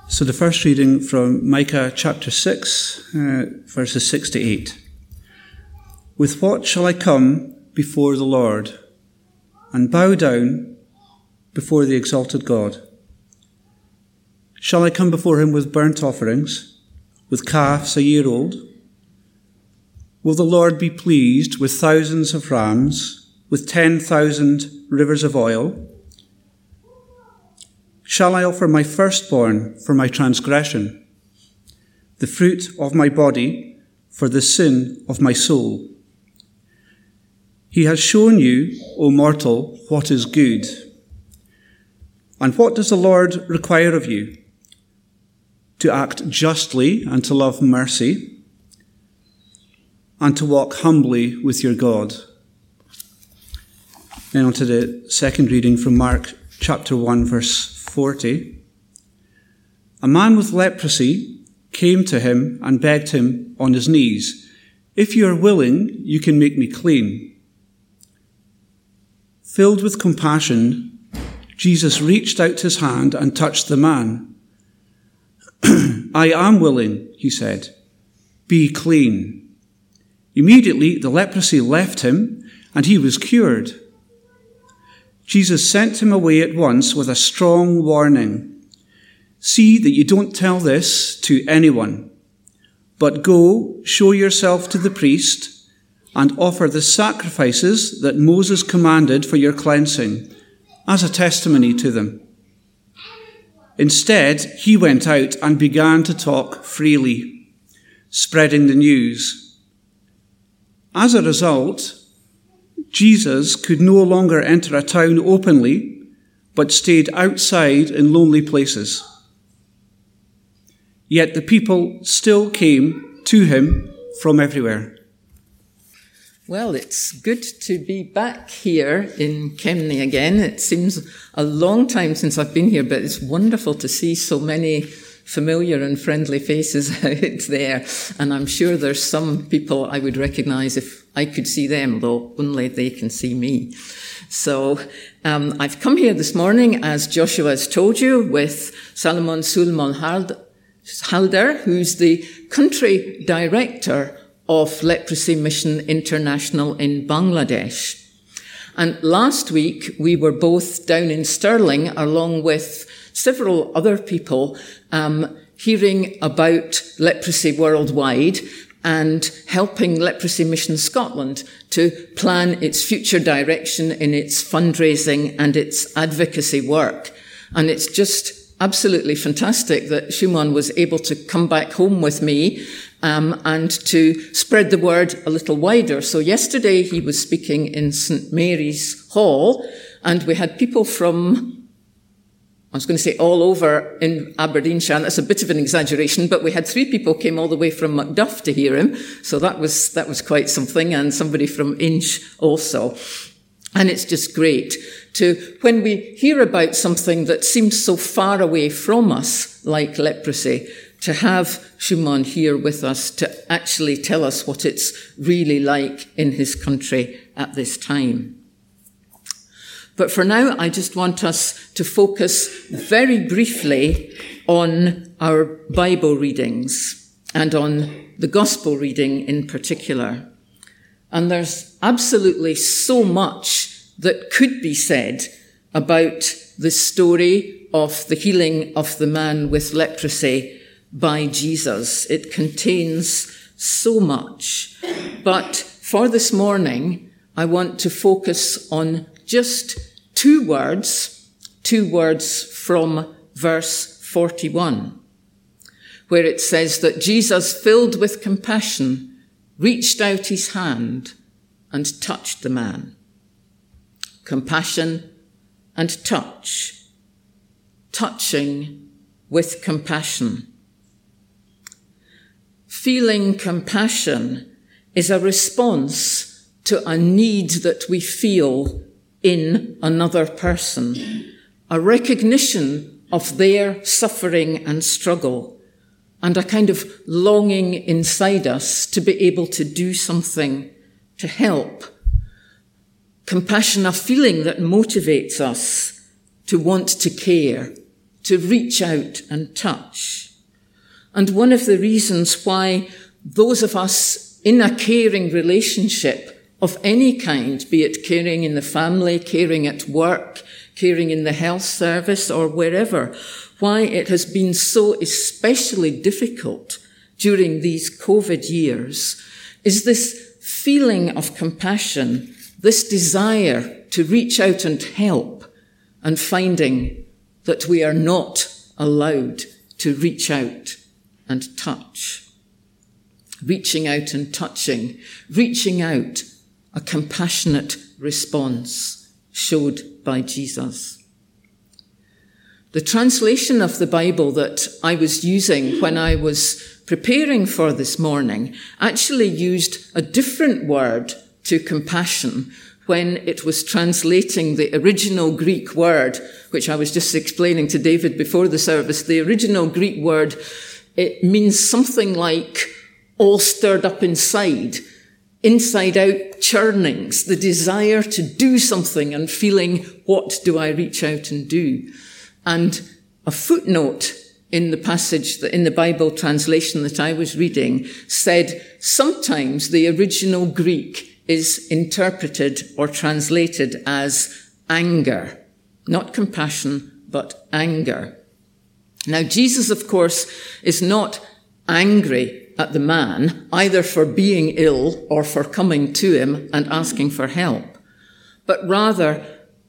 So the first reading from Micah chapter 6, verses 6 to 8. With what shall I come before the Lord and bow down before the exalted God? Shall I come before him with burnt offerings, with calves a year old? Will the Lord be pleased with thousands of rams, with 10,000 rivers of oil? Shall I offer my firstborn for my transgression, the fruit of my body for the sin of my soul? He has shown you, O mortal, what is good. And what does the Lord require of you? To act justly and to love mercy, and to walk humbly with your God. Then on to the second reading from Mark chapter 1, verse 40. A man with leprosy came to him and begged him on his knees, "If you are willing, you can make me clean." Filled with compassion, Jesus reached out his hand and touched the man. "I am willing," he said. "Be clean." Immediately the leprosy left him and he was cured. Jesus sent him away at once with a strong warning. "See that you don't tell this to anyone, but go, show yourself to the priest, and offer the sacrifices that Moses commanded for your cleansing, as a testimony to them." Instead, he went out and began to talk freely, spreading the news. As a result, Jesus could no longer enter a town openly, but stayed outside in lonely places. Yet the people still came to him from everywhere. Well, it's good to be back here in Kemney again. It seems a long time since I've been here, but it's wonderful to see so many familiar and friendly faces out there. And I'm sure there's some people I would recognise if I could see them, though only they can see me. So I've come here this morning, as Joshua has told you, with Salomon Sulmon Halder, who's the country director of Leprosy Mission International in Bangladesh. And last week we were both down in Stirling along with several other people hearing about leprosy worldwide and helping Leprosy Mission Scotland to plan its future direction in its fundraising and its advocacy work. And it's just absolutely fantastic that Shumon was able to come back home with me and to spread the word a little wider. So yesterday he was speaking in St. Mary's Hall, and we had people from, I was going to say all over in Aberdeenshire, and that's a bit of an exaggeration, but we had 3 people came all the way from Macduff to hear him, so that was quite something, and somebody from Inch also. And it's just great to, when we hear about something that seems so far away from us, like leprosy, to have Shumon here with us to actually tell us what it's really like in his country at this time. But for now, I just want us to focus very briefly on our Bible readings and on the Gospel reading in particular. And there's absolutely so much that could be said about the story of the healing of the man with leprosy by Jesus. It contains so much. But for this morning, I want to focus on just 2 words from verse 41, where it says that Jesus, filled with compassion, reached out his hand and touched the man. Compassion and touch. Touching with compassion. Feeling compassion is a response to a need that we feel in another person, a recognition of their suffering and struggle, and a kind of longing inside us to be able to do something to help. Compassion, a feeling that motivates us to want to care, to reach out and touch. And one of the reasons why those of us in a caring relationship of any kind, be it caring in the family, caring at work, caring in the health service or wherever, why it has been so especially difficult during these COVID years is this feeling of compassion, this desire to reach out and help, and finding that we are not allowed to reach out and touch. Reaching out and touching, reaching out, a compassionate response showed by Jesus. The translation of the Bible that I was using when I was preparing for this morning actually used a different word to compassion when it was translating the original Greek word, which I was just explaining to David before the service. The original Greek word, it means something like all stirred up inside out churnings, the desire to do something and feeling, what do I reach out and do? And a footnote in the passage, in the Bible translation that I was reading, said sometimes the original Greek is interpreted or translated as anger. Not compassion, but anger. Now, Jesus, of course, is not angry at the man, either for being ill or for coming to him and asking for help, but rather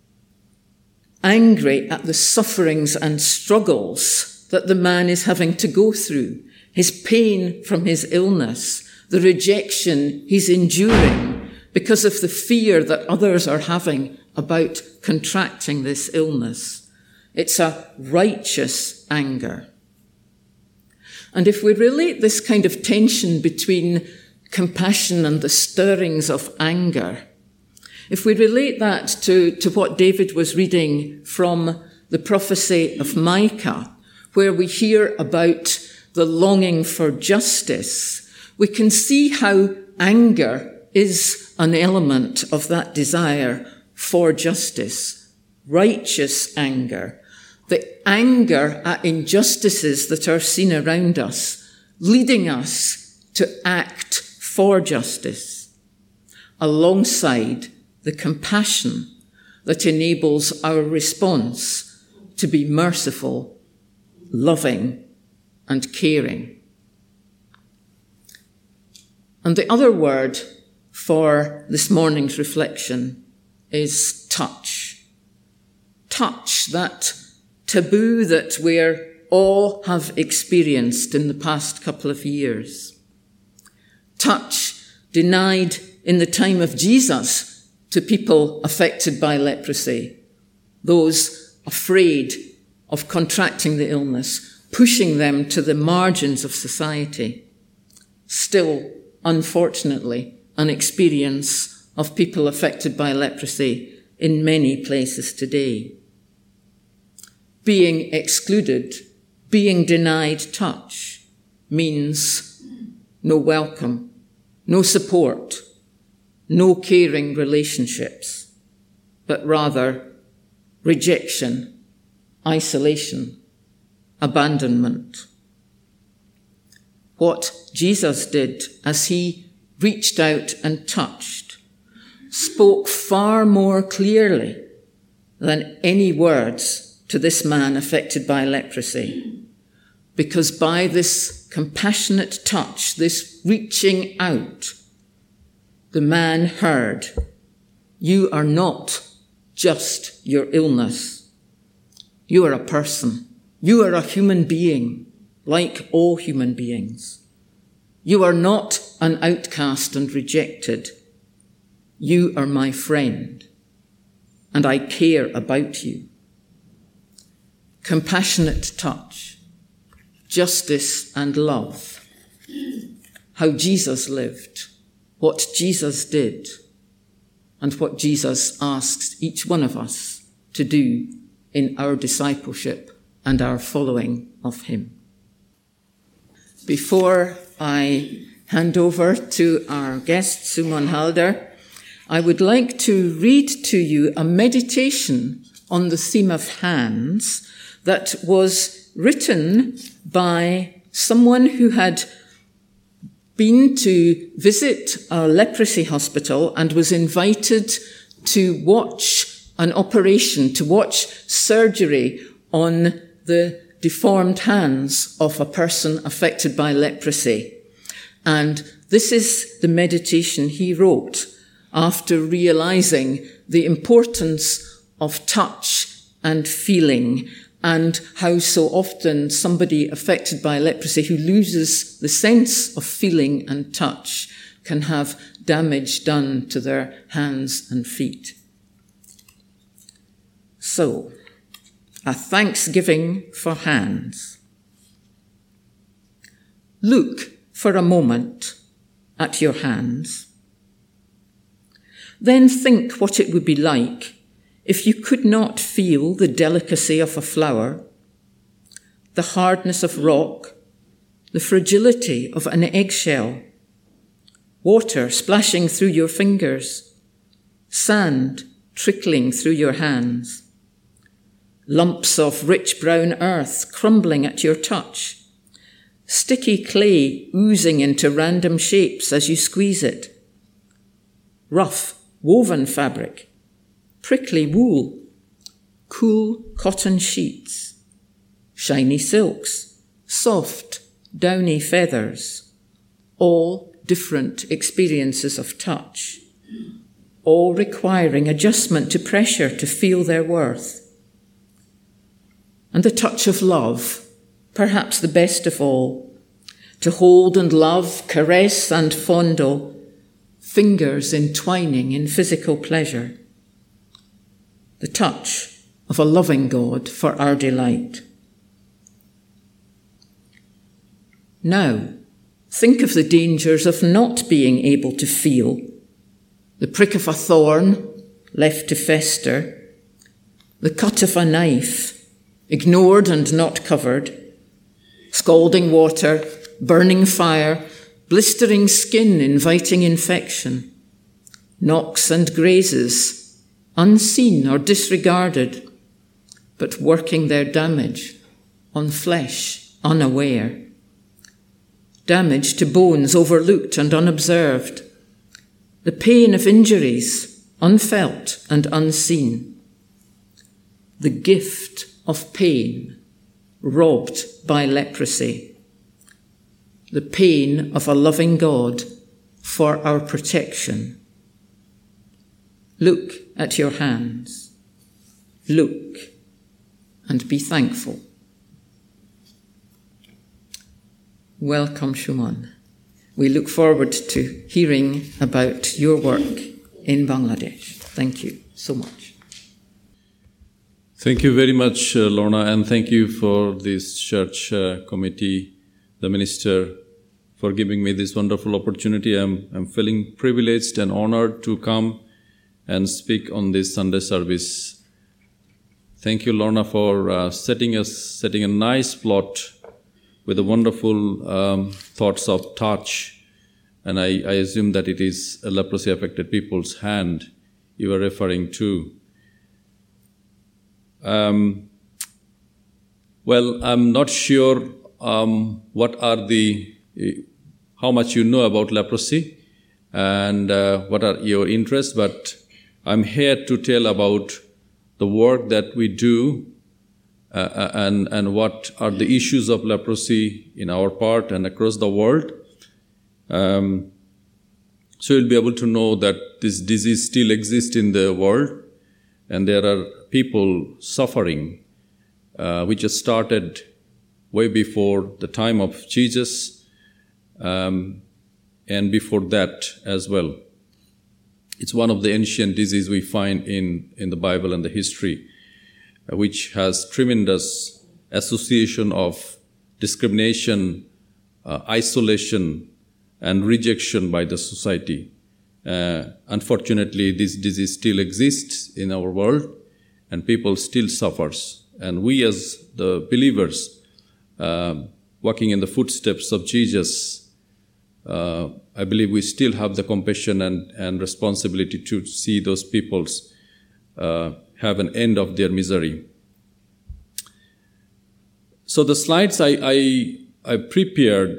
angry at the sufferings and struggles that the man is having to go through, his pain from his illness, the rejection he's enduring because of the fear that others are having about contracting this illness. It's a righteous anger. And if we relate this kind of tension between compassion and the stirrings of anger, if we relate that to what David was reading from the prophecy of Micah, where we hear about the longing for justice, we can see how anger is an element of that desire for justice, righteous anger, the anger at injustices that are seen around us, leading us to act for justice, alongside the compassion that enables our response to be merciful, loving, and caring. And the other word for this morning's reflection is touch. Touch, that taboo that we all have experienced in the past couple of years. Touch denied in the time of Jesus to people affected by leprosy, those afraid of contracting the illness, pushing them to the margins of society. Still, unfortunately, an experience of people affected by leprosy in many places today. Being excluded, being denied touch, means no welcome, no support, no caring relationships, but rather rejection, isolation, abandonment. What Jesus did as he reached out and touched spoke far more clearly than any words to this man affected by leprosy, because by this compassionate touch, this reaching out, the man heard, "You are not just your illness. You are a person. You are a human being, like all human beings. You are not an outcast and rejected. You are my friend, and I care about you." Compassionate touch, justice and love, how Jesus lived, what Jesus did, and what Jesus asks each one of us to do in our discipleship and our following of him. Before I hand over to our guest, Simon Halder, I would like to read to you a meditation on the theme of hands that was written by someone who had been to visit a leprosy hospital and was invited to watch an operation, to watch surgery on the deformed hands of a person affected by leprosy. And this is the meditation he wrote after realizing the importance of touch and feeling, and how so often somebody affected by leprosy who loses the sense of feeling and touch can have damage done to their hands and feet. So, a thanksgiving for hands. Look for a moment at your hands. Then think what it would be like if you could not feel the delicacy of a flower, the hardness of rock, the fragility of an eggshell, water splashing through your fingers, sand trickling through your hands, lumps of rich brown earth crumbling at your touch, sticky clay oozing into random shapes as you squeeze it, rough woven fabric, prickly wool, cool cotton sheets, shiny silks, soft, downy feathers, all different experiences of touch, all requiring adjustment to pressure to feel their worth. And the touch of love, perhaps the best of all, to hold and love, caress and fondle, fingers entwining in physical pleasure. The touch of a loving God for our delight. Now, think of the dangers of not being able to feel. The prick of a thorn left to fester, the cut of a knife, ignored and not covered, scalding water, burning fire, blistering skin inviting infection, knocks and grazes, unseen or disregarded, but working their damage on flesh unaware. Damage to bones overlooked and unobserved. The pain of injuries unfelt and unseen. The gift of pain robbed by leprosy. The pain of a loving God for our protection. Look at your hands. Look and be thankful. Welcome, Shumon. We look forward to hearing about your work in Bangladesh. Thank you so much. Thank you very much, Lorna, and thank you for this church committee, the minister, for giving me this wonderful opportunity. I'm feeling privileged and honored to come and speak on this Sunday service. Thank you, Lorna, for setting a nice plot with the wonderful thoughts of touch. And I assume that it is a leprosy-affected people's hand you are referring to. Well, I'm not sure what are how much you know about leprosy and what are your interests, but I'm here to tell about the work that we do and what are the issues of leprosy in our part and across the world. So you'll be able to know that this disease still exists in the world and there are people suffering, which has started way before the time of Jesus and before that as well. It's one of the ancient diseases we find in the Bible and the history, which has tremendous association of discrimination, isolation, and rejection by the society. Unfortunately, this disease still exists in our world, and people still suffers. And we as the believers, walking in the footsteps of Jesus, I believe we still have the compassion and responsibility to see those peoples have an end of their misery. So the slides I prepared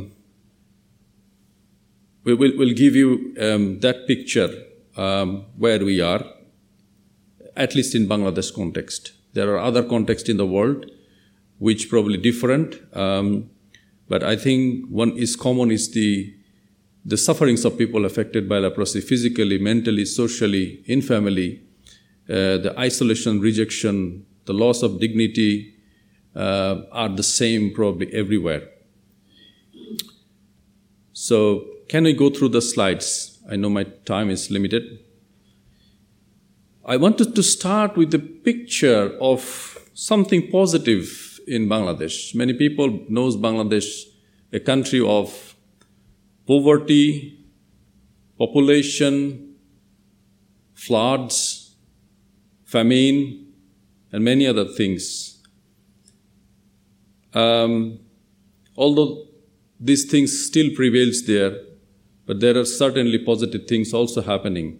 will give you that picture where we are, at least in Bangladesh context. There are other contexts in the world which probably different, but I think one is common is the sufferings of people affected by leprosy, physically, mentally, socially, in family, the isolation, rejection, the loss of dignity are the same probably everywhere. So can we go through the slides? I know my time is limited. I wanted to start with the picture of something positive in Bangladesh. Many people knows Bangladesh, a country of poverty, population, floods, famine, and many other things. Although these things still prevails there, but there are certainly positive things also happening.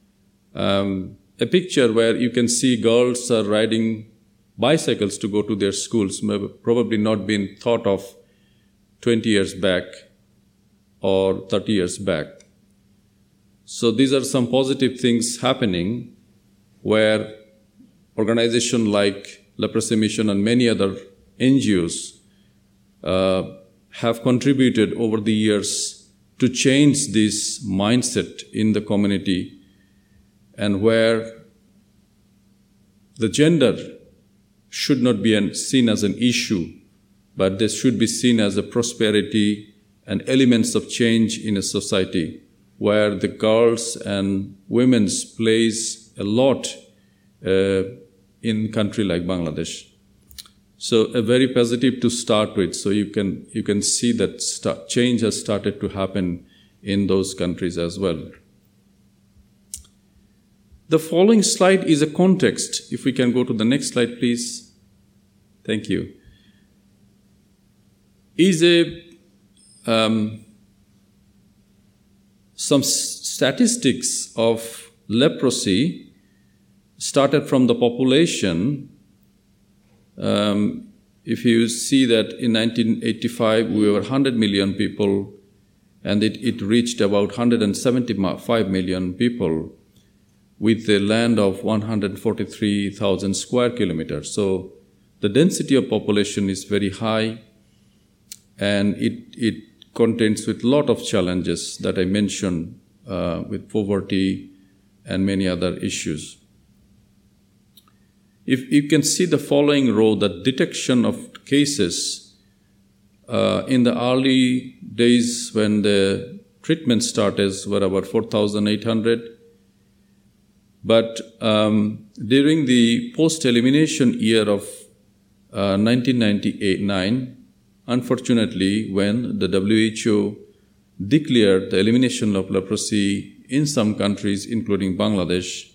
A picture where you can see girls are riding bicycles to go to their schools, probably not been thought of 20 years back or 30 years back. So these are some positive things happening where organizations like Leprosy Mission and many other NGOs have contributed over the years to change this mindset in the community, and where the gender should not be seen as an issue, but this should be seen as a prosperity and elements of change in a society where the girls and women's plays a lot in country like Bangladesh. So a very positive to start with. So you can see that change has started to happen in those countries as well. The following slide is a context. If we can go to the next slide, please. Thank you. Is some statistics of leprosy started from the population. If you see that in 1985 we were 100 million people, and it reached about 175 million people with a land of 143,000 square kilometers. So the density of population is very high, and it contains with a lot of challenges that I mentioned with poverty and many other issues. If you can see the following row, the detection of cases in the early days when the treatment started were about 4,800. But during the post-elimination year of 1998-9, unfortunately, when the WHO declared the elimination of leprosy in some countries, including Bangladesh,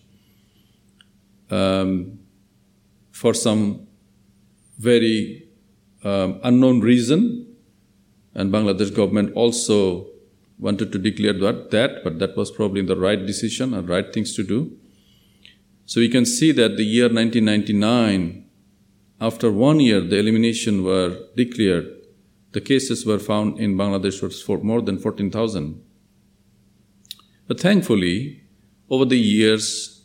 for some very unknown reason, and Bangladesh government also wanted to declare that, but that was probably the right decision and right things to do. So you can see that the year 1999, after 1 year the elimination were declared, the cases were found in Bangladesh was for more than 14,000. But thankfully, over the years,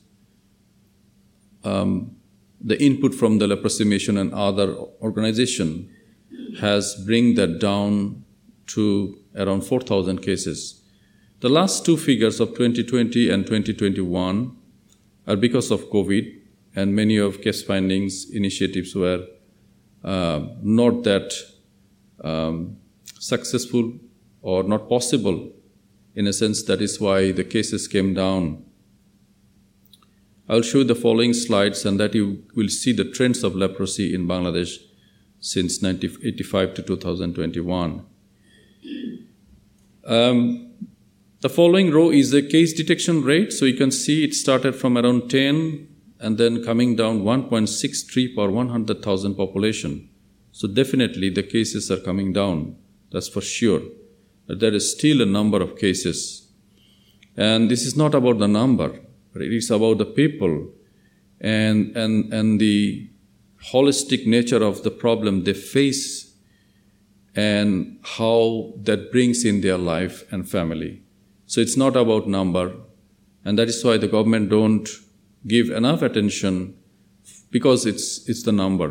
the input from the Leprosy Mission and other organizations has bring that down to around 4,000 cases. The last two figures of 2020 and 2021 are because of COVID, and many of case findings initiatives were not that successful or not possible. In a sense, that is why the cases came down. I'll show you the following slides, and that you will see the trends of leprosy in Bangladesh since 1985 to 2021. The following row is the case detection rate. So you can see it started from around 10 and then coming down 1.63 per 100,000 population. So definitely the cases are coming down, that's for sure. But there is still a number of cases. And this is not about the number, but it is about the people and the holistic nature of the problem they face and how that brings in their life and family. So it's not about number, and that is why the government don't give enough attention, because it's the number.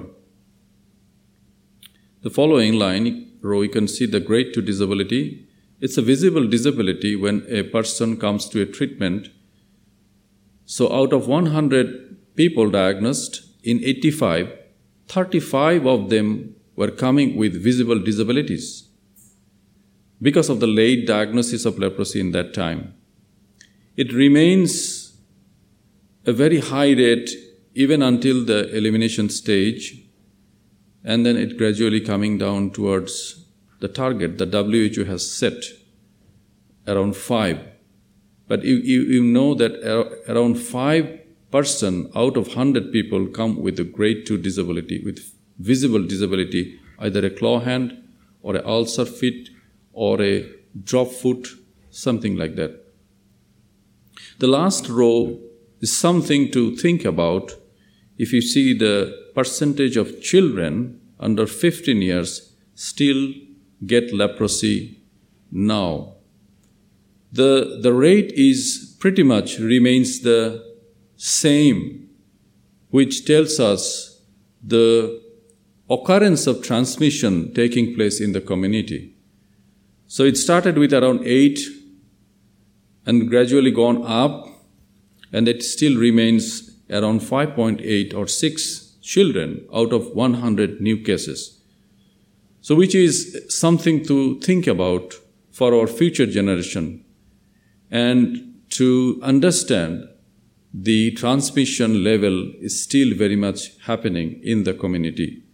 The following row, you can see the grade 2 disability. It's a visible disability when a person comes to a treatment. So out of 100 people diagnosed, in 85, 35 of them were coming with visible disabilities because of the late diagnosis of leprosy in that time. It remains a very high rate even until the elimination stage, and then it gradually coming down towards the target the WHO has set, around 5. But you know that around 5% out of 100 people come with a grade 2 disability, with visible disability, either a claw hand or an ulcer feet or a drop foot, something like that. The last row is something to think about. If you see the percentage of children under 15 years still get leprosy now. The rate is pretty much remains the same, which tells us the occurrence of transmission taking place in the community. So it started with around 8 and gradually gone up, and it still remains around 5.8 or 6 children out of 100 new cases. So which is something to think about for our future generation, and to understand the transmission level is still very much happening in the community.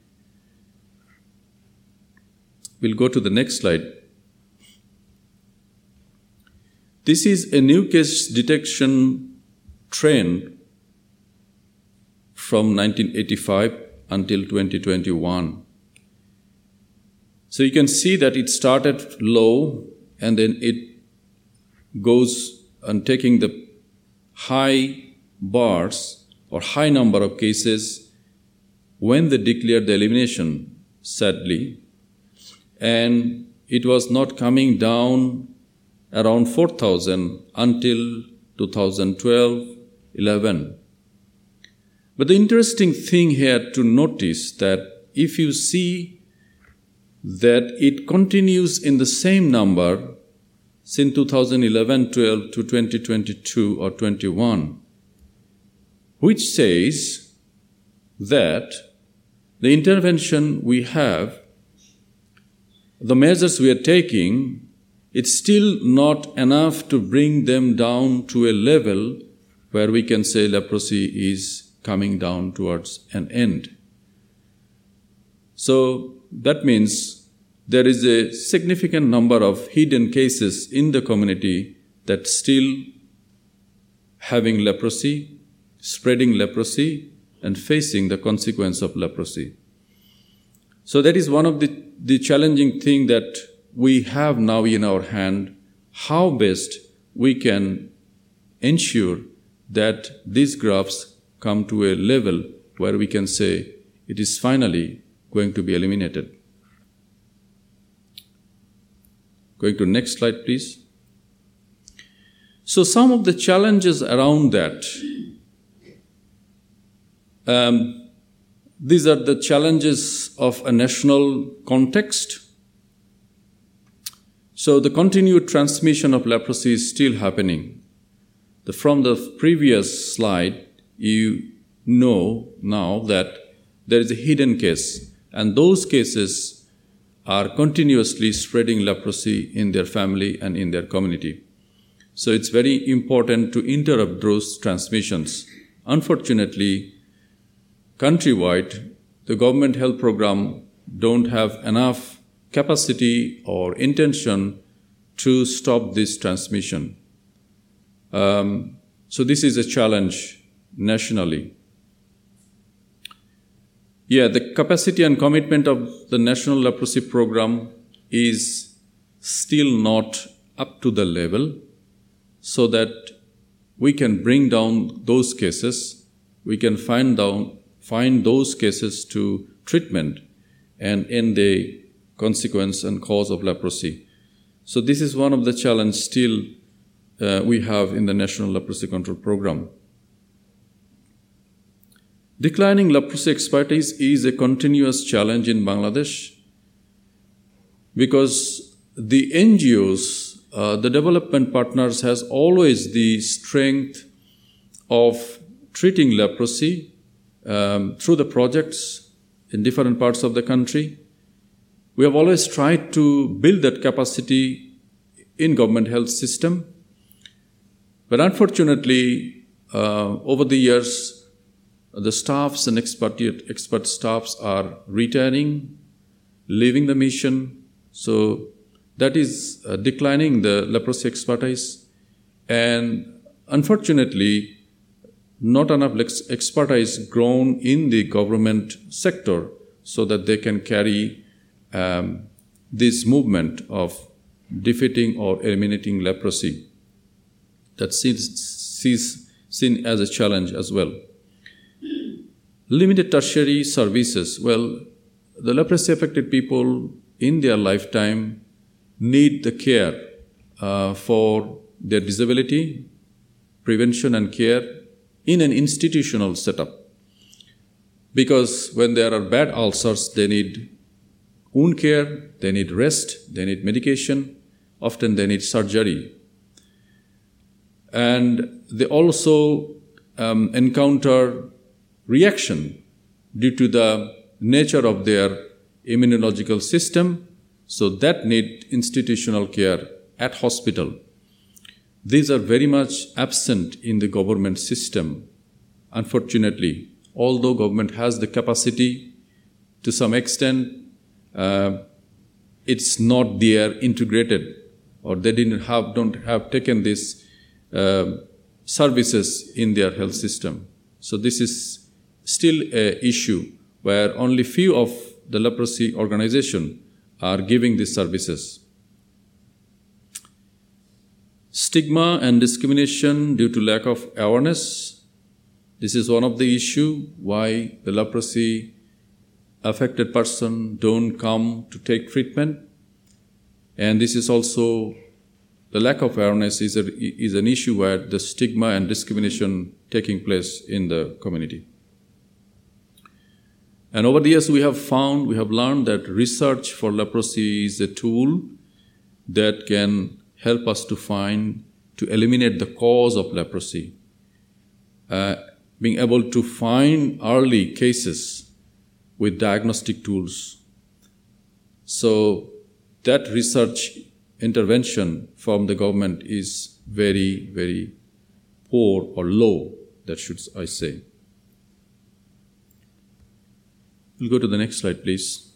We'll go to the next slide. This is a new case detection trend from 1985 until 2021. So you can see that it started low and then it goes on taking the high bars or high number of cases when they declared the elimination, sadly, and it was not coming down around 4,000 until 2012-11. But the interesting thing here to notice that if you see that it continues in the same number since 2011-12 to 2022 or 21, which says that the intervention we have, the measures we are taking, it's still not enough to bring them down to a level where we can say leprosy is coming down towards an end. So that means there is a significant number of hidden cases in the community that still having leprosy, spreading leprosy, and facing the consequence of leprosy. So that is one of the challenging thing that we have now in our hand, how best we can ensure that these graphs come to a level where we can say it is finally going to be eliminated. Going to next slide, please. So some of the challenges around that, these are the challenges of a national context. So the continued transmission of leprosy is still happening. From the previous slide, you know now that there is a hidden case, and those cases are continuously spreading leprosy in their family and in their community. So it's very important to interrupt those transmissions. Unfortunately, countrywide, the government health program don't have enough capacity or intention to stop this transmission. So this is a challenge nationally. The capacity and commitment of the National Leprosy Program is still not up to the level so that we can bring down those cases, we can find find those cases to treatment and end the consequence and cause of leprosy. So this is one of the challenges still we have in the National Leprosy Control Program. Declining leprosy expertise is a continuous challenge in Bangladesh because the NGOs, the development partners, has always the strength of treating leprosy through the projects in different parts of the country. We have always tried to build that capacity in government health system. But unfortunately, over the years, the staffs and expert staffs are retiring, leaving the mission. So that is declining the leprosy expertise. And unfortunately, not enough expertise grown in the government sector so that they can carry this movement of defeating or eliminating leprosy. That's seen as a challenge as well. Limited tertiary services. Well, the leprosy affected people in their lifetime need the care for their disability, prevention and care in an institutional setup. Because when there are bad ulcers, they need wound care, they need rest, they need medication, often they need surgery. And they also encounter reaction due to the nature of their immunological system, so that need institutional care at hospital. These are very much absent in the government system, unfortunately. Although government has the capacity to some extent, it's not there integrated, or they don't have taken these services in their health system. So this is still an issue where only few of the leprosy organization are giving these services. Stigma and discrimination due to lack of awareness. This is one of the issue why the leprosy affected person don't come to take treatment. And this is also the lack of awareness is an issue where the stigma and discrimination taking place in the community. And over the years we have learned that research for leprosy is a tool that can help us to eliminate the cause of leprosy. Being able to find early cases with diagnostic tools. So that research intervention from the government is very, very poor or low, that should I say. We'll go to the next slide, please.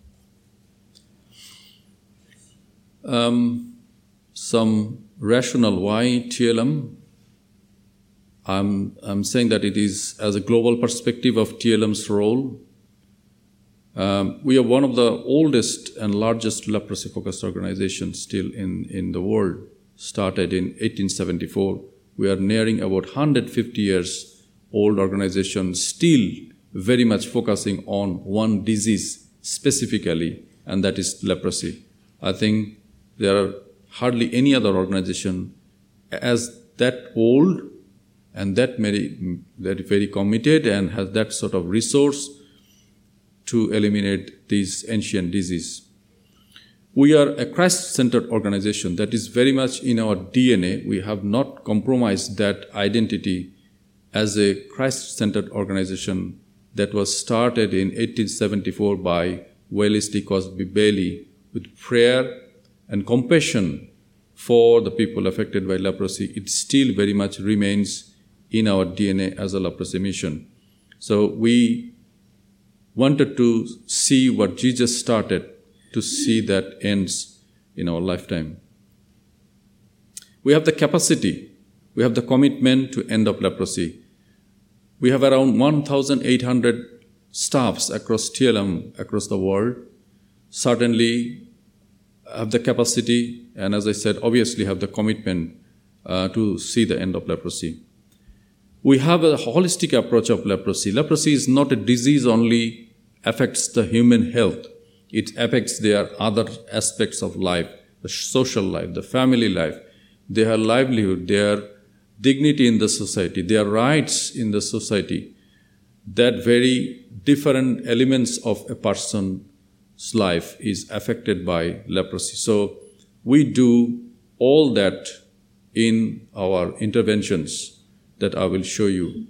Some rationale why TLM. I'm saying that it is as a global perspective of TLM's role. We are one of the oldest and largest leprosy-focused organizations still in the world. Started in 1874. We are nearing about 150 years old organization, still very much focusing on one disease specifically, and that is leprosy. I think there are hardly any other organization as that old and that very committed and has that sort of resource to eliminate these ancient diseases. We are a Christ-centered organization that is very much in our DNA. We have not compromised that identity as a Christ-centered organization that was started in 1874 by Wallis D. Cosby Bailey with prayer and compassion for the people affected by leprosy. It still very much remains in our DNA as a leprosy mission. So we wanted to see what Jesus started, to see that ends in our lifetime. We have the capacity, we have the commitment to end up leprosy. We have around 1,800 staffs across TLM, across the world. Certainly have the capacity, and as I said, obviously have the commitment to see the end of leprosy. we have a holistic approach of leprosy. Leprosy is not a disease only affects the human health. It affects their other aspects of life, the social life, the family life, their livelihood, their dignity in the society, their rights in the society. That very different elements of a person's life is affected by leprosy. So we do all that in our interventions that I will show you.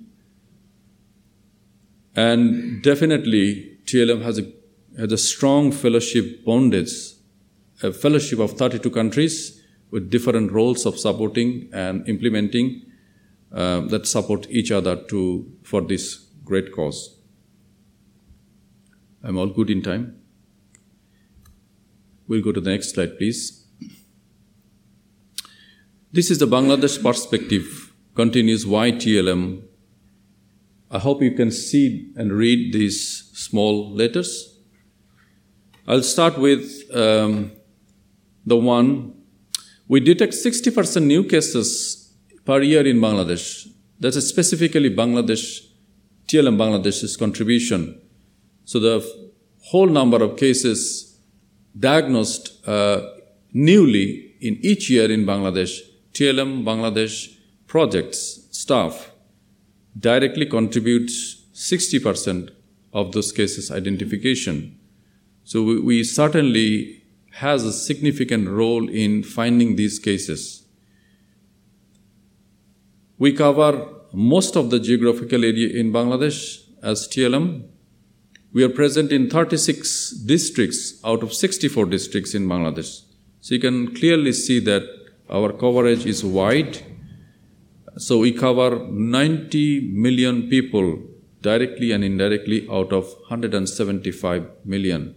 And definitely TLM has a strong fellowship bondage, a fellowship of 32 countries with different roles of supporting and implementing that support each other for this great cause. I'm all good in time. We'll go to the next slide, please. This is the Bangladesh perspective, continues why TLM. I hope you can see and read these small letters. I'll start with the one. We detect 60% new cases per year in Bangladesh. That's specifically Bangladesh, TLM Bangladesh's contribution. So the whole number of cases diagnosed newly in each year in Bangladesh, TLM Bangladesh projects staff directly contributes 60% of those cases identification. So we certainly has a significant role in finding these cases. We cover most of the geographical area in Bangladesh as TLM. We are present in 36 districts out of 64 districts in Bangladesh. So you can clearly see that our coverage is wide. So we cover 90 million people directly and indirectly out of 175 million.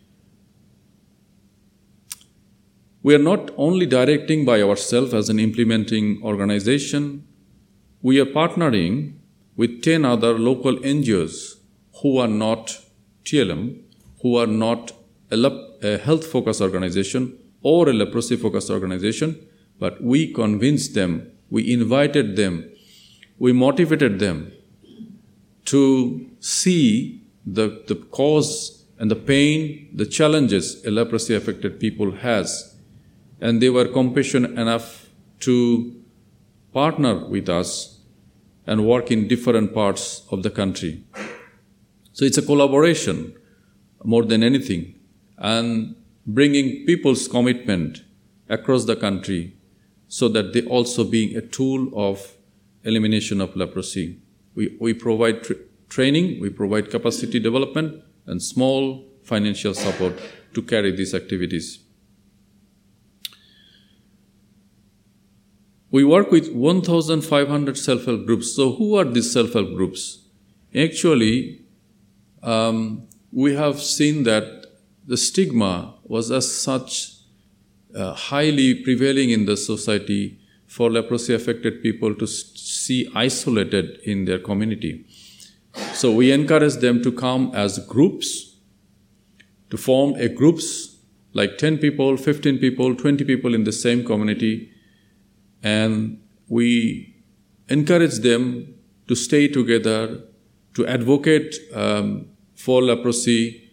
We are not only directing by ourselves as an implementing organization, we are partnering with 10 other local NGOs who are not TLM, who are not a health-focused organization or a leprosy-focused organization, but we convinced them, we invited them, we motivated them to see the cause and the pain, the challenges a leprosy-affected people has. And they were compassionate enough to partner with us and work in different parts of the country. So it's a collaboration more than anything, and bringing people's commitment across the country so that they also being a tool of elimination of leprosy. We provide training, we provide capacity development and small financial support to carry these activities. We work with 1,500 self-help groups. So who are these self-help groups? Actually, we have seen that the stigma was as such highly prevailing in the society for leprosy-affected people to see isolated in their community. So we encourage them to come as groups, to form a groups like 10 people, 15 people, 20 people in the same community. And we encourage them to stay together, to advocate for leprosy.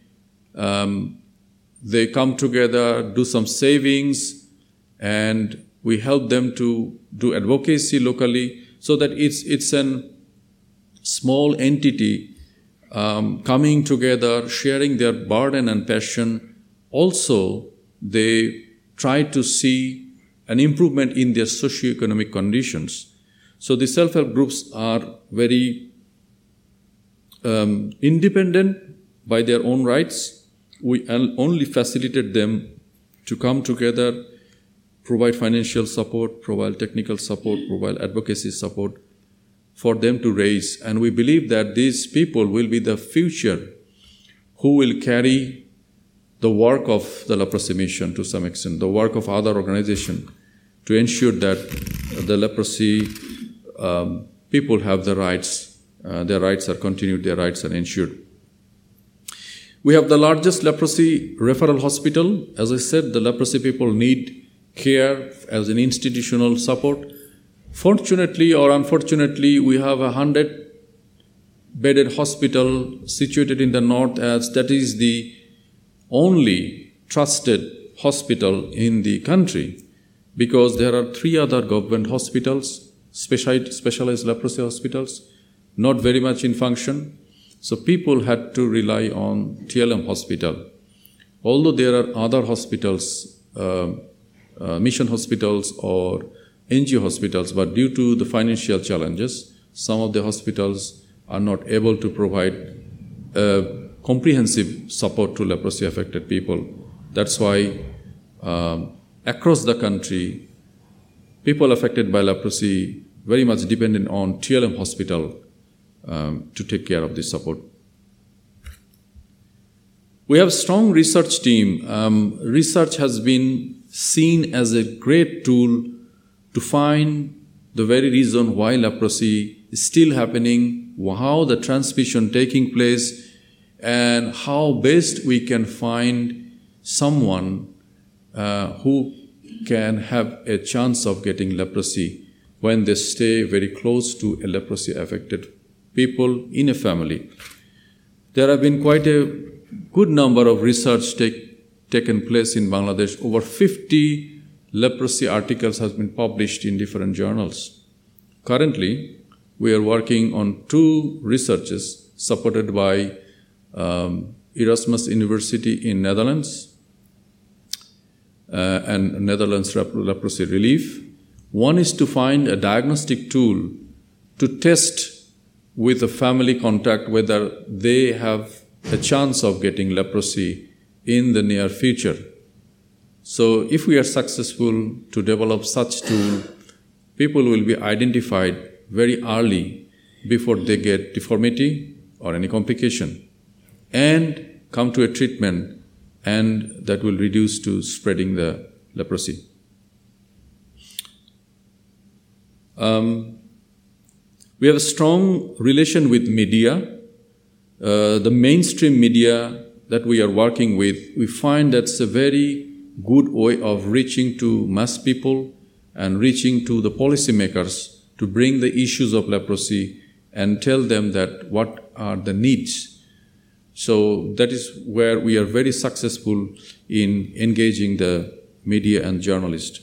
They come together, do some savings, and we help them to do advocacy locally so that it's a small entity coming together, sharing their burden and passion. Also, they try to see an improvement in their socio-economic conditions. So the self-help groups are very independent by their own rights. We only facilitate them to come together, provide financial support, provide technical support, provide advocacy support for them to raise. And we believe that these people will be the future who will carry the work of the leprosy mission to some extent, the work of other organizations, to ensure that the leprosy people have the rights, their rights are continued, their rights are ensured. We have the largest leprosy referral hospital. As I said, the leprosy people need care as an institutional support. Fortunately or unfortunately, we have 100-bedded hospital situated in the north, as that is the only trusted hospital in the country, because there are 3 other government hospitals, specialized leprosy hospitals, not very much in function. So people had to rely on TLM hospital. Although there are other hospitals, mission hospitals or NGO hospitals, but due to the financial challenges, some of the hospitals are not able to provide comprehensive support to leprosy affected people. That's why across the country, people affected by leprosy very much dependent on TLM hospital to take care of this support. We have a strong research team. Research has been seen as a great tool to find the very reason why leprosy is still happening, how the transmission taking place, and how best we can find someone who can have a chance of getting leprosy when they stay very close to a leprosy affected people in a family. There have been quite a good number of research taken place in Bangladesh. Over 50 leprosy articles have been published in different journals. Currently, we are working on 2 researches supported by Erasmus University in Netherlands and Netherlands Leprosy Relief. One is to find a diagnostic tool to test with a family contact whether they have a chance of getting leprosy in the near future. So if we are successful to develop such tool, people will be identified very early before they get deformity or any complication and come to a treatment, and that will reduce to spreading the leprosy. We have a strong relation with media. The mainstream media that we are working with, we find that's a very good way of reaching to mass people and reaching to the policymakers to bring the issues of leprosy and tell them that what are the needs. So that is where we are very successful in engaging the media and journalists.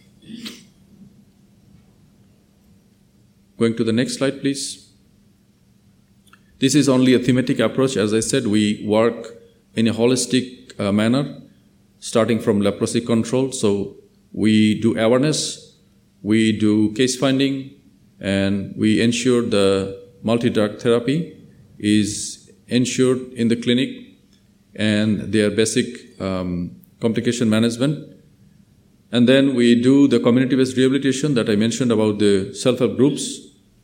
Going to the next slide, please. This is only a thematic approach. As I said, we work in a holistic manner, starting from leprosy control. So we do awareness, we do case finding, and we ensure the multi-drug therapy is ensured in the clinic and their basic complication management. And then we do the community-based rehabilitation that I mentioned about the self-help groups.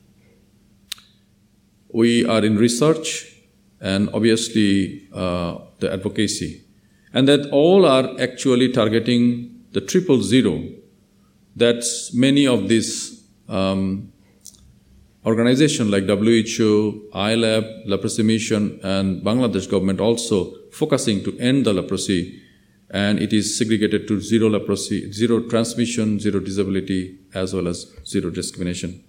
We are in research and obviously the advocacy. And that all are actually targeting the 000. That's many of these organizations like WHO, ILAB, Leprosy Mission, and Bangladesh government also focusing to end the leprosy. And it is segregated to zero leprosy, zero transmission, zero disability, as well as zero discrimination.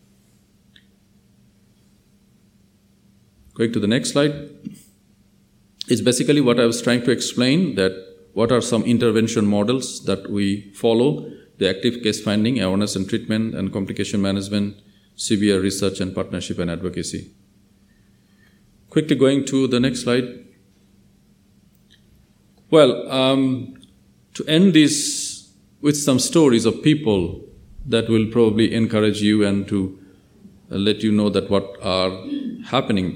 Going to the next slide. It's basically what I was trying to explain, that what are some intervention models that we follow: the active case finding, awareness and treatment, and complication management, severe research and partnership and advocacy. Quickly going to the next slide. Well, to end this with some stories of people that will probably encourage you and to let you know that what are happening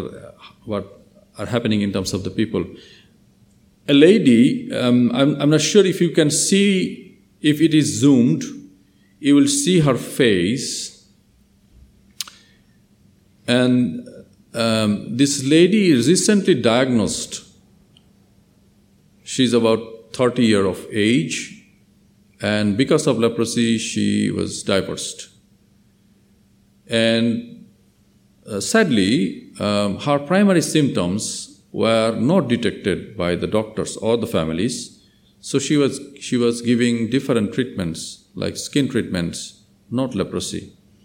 in terms of the people. A lady, I'm not sure if you can see, if it is zoomed, you will see her face. And this lady is recently diagnosed. She's about 30 years of age, and because of leprosy, she was divorced. And sadly, her primary symptoms were not detected by the doctors or the families. So she was giving different treatments, like skin treatments, not leprosy.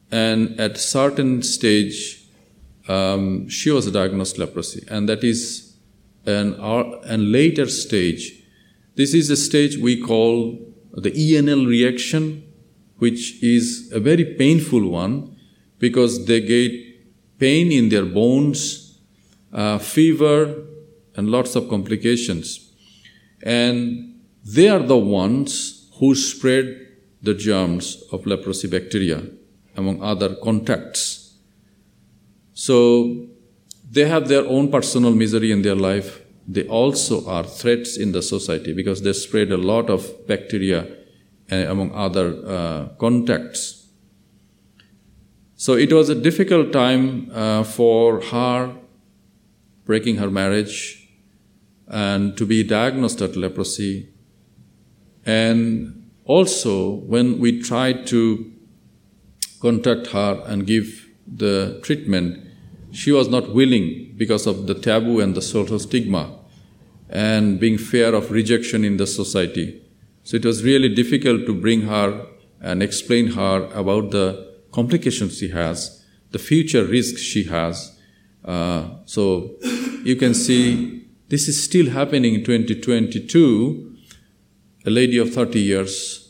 and at certain stage, she was diagnosed leprosy, and that is an later stage. This is a stage we call the ENL reaction, which is a very painful one because they get pain in their bones, fever, and lots of complications. And they are the ones who spread the germs of leprosy bacteria among other contacts. So they have their own personal misery in their life. They also are threats in the society because they spread a lot of bacteria among other contacts. So it was a difficult time for her, breaking her marriage, and to be diagnosed with leprosy. And also, when we tried to contact her and give the treatment, she was not willing because of the taboo and the social stigma and being fear of rejection in the society. So it was really difficult to bring her and explain her about the complications she has, the future risks she has. So you can see this is still happening in 2022. A lady of 30 years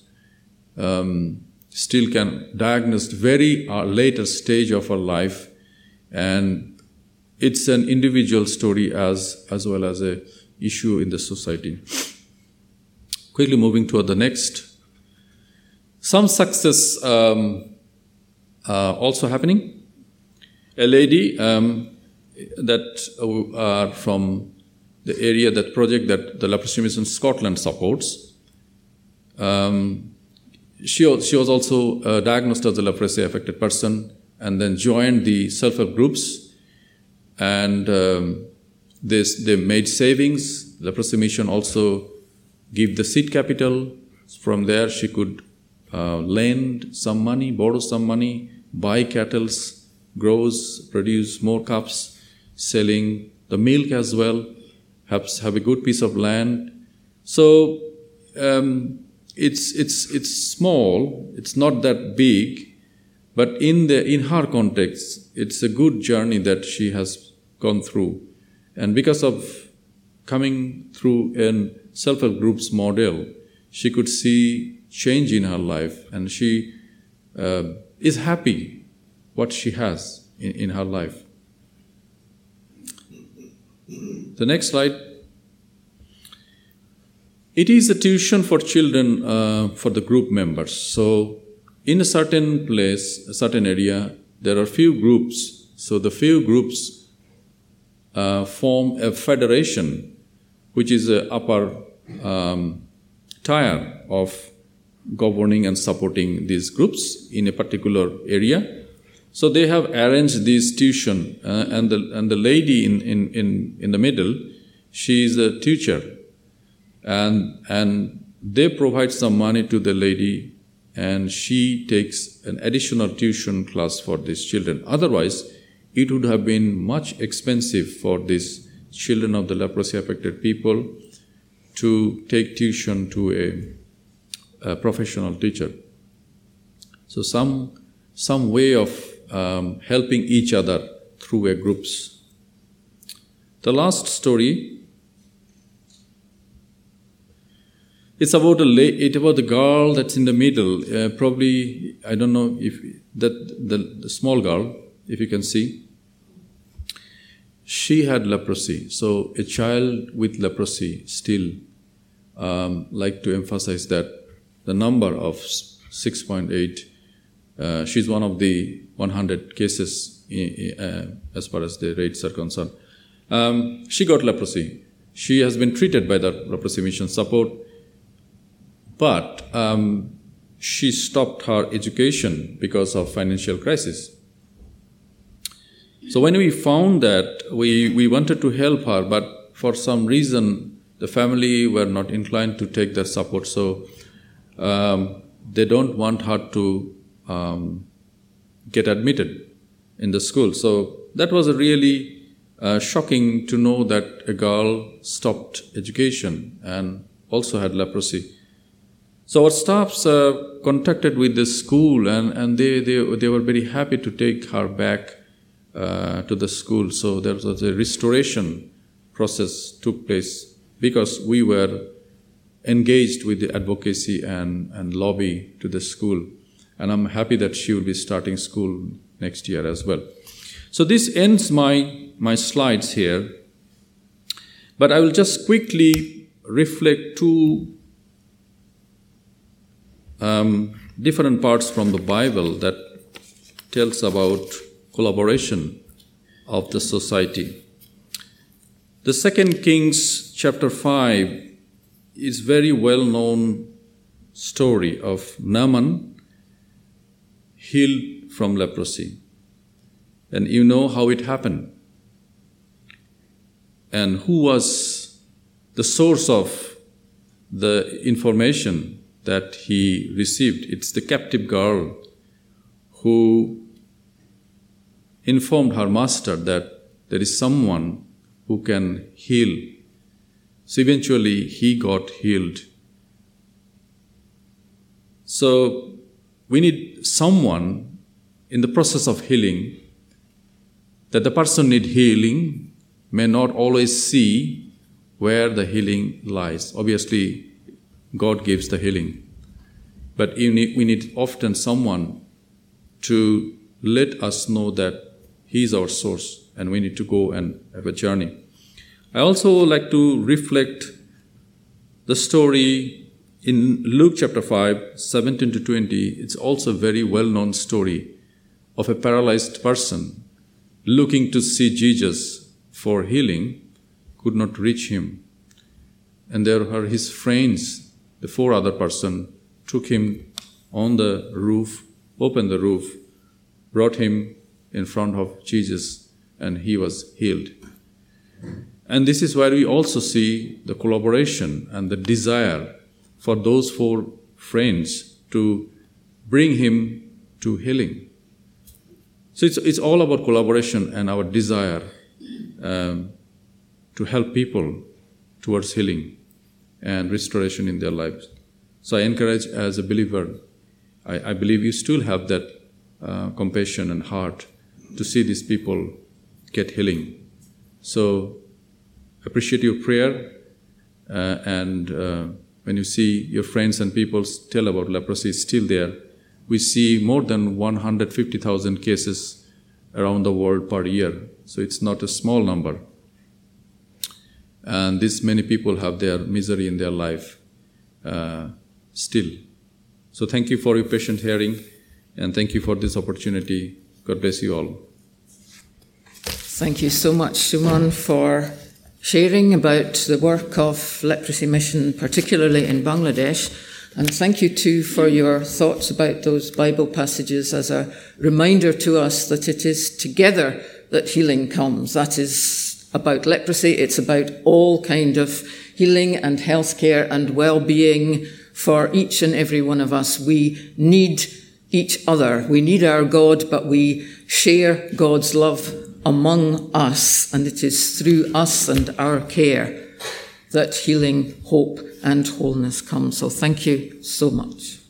still can diagnose very later stage of her life, and it's an individual story as well as a issue in the society. Quickly moving to the next. Some success also happening. A lady that from the area, that project that the Leprosy Mission Scotland supports. She was also diagnosed as a leprosy-affected person and then joined the self-help groups, and they made savings. Leprosy Mission also give the seed capital. From there, she could lend some money, borrow some money, buy cattle, grows, produce more cups, selling the milk as well, have a good piece of land. So it's small, it's not that big, but in her context, it's a good journey that she has gone through. And because of coming through a self-help groups model, she could see change in her life, and she is happy what she has in her life. The next slide. It is a tuition for children for the group members. So in a certain place, a certain area, there are few groups. So the few groups form a federation, which is an upper tier of governing and supporting these groups in a particular area. So they have arranged this tuition, and the lady in the middle, she is a teacher, and they provide some money to the lady, and she takes an additional tuition class for these children. Otherwise, it would have been much expensive for these children of the leprosy affected people to take tuition to a professional teacher. So some way of helping each other through a groups. The last story, it's about the girl that's in the middle. Probably, I don't know if the small girl, if you can see, she had leprosy. So a child with leprosy still like to emphasize that the number of 6.8. She's one of the 100 cases as far as the rates are concerned. She got leprosy. She has been treated by the Leprosy Mission support, but she stopped her education because of financial crisis. So when we found that, we wanted to help her, but for some reason the family were not inclined to take their support. So they don't want her to get admitted in the school. So that was a really shocking to know that a girl stopped education and also had leprosy. So our staffs contacted with the school, and they were very happy to take her back to the school. So there was a restoration process took place because we were engaged with the advocacy and lobby to the school. And I'm happy that she will be starting school next year as well. So this ends my slides here. But I will just quickly reflect two different parts from the Bible that tells about collaboration of the society. The 2 Kings chapter 5 is very well-known story of Naaman healed from leprosy. And you know how it happened. And who was the source of the information that he received? It's the captive girl who informed her master that there is someone who can heal. So eventually he got healed. So we need someone in the process of healing, that the person need healing may not always see where the healing lies. Obviously, God gives the healing. But we need often someone to let us know that He is our source and we need to go and have a journey. I also like to reflect the story in Luke chapter 5, 17 to 20. It's also a very well-known story of a paralyzed person looking to see Jesus for healing, could not reach him. And there were his friends, the 4 other person, took him on the roof, opened the roof, brought him in front of Jesus, and he was healed. And this is where we also see the collaboration and the desire for those 4 friends to bring him to healing. So it's all about collaboration and our desire to help people towards healing and restoration in their lives. So I encourage as a believer, I believe you still have that compassion and heart to see these people get healing. So appreciate your prayer and when you see your friends and people tell about leprosy is still there, we see more than 150,000 cases around the world per year. So it's not a small number. And this many people have their misery in their life still. So thank you for your patient hearing and thank you for this opportunity. God bless you all. Thank you so much, Suman, for sharing about the work of Leprosy Mission, particularly in Bangladesh. And thank you too for your thoughts about those Bible passages as a reminder to us that it is together that healing comes. That is about leprosy. It's about all kind of healing and healthcare and well-being for each and every one of us. We need each other. We need our God, but we share God's love among us, and it is through us and our care that healing, hope, and wholeness comes. So thank you so much.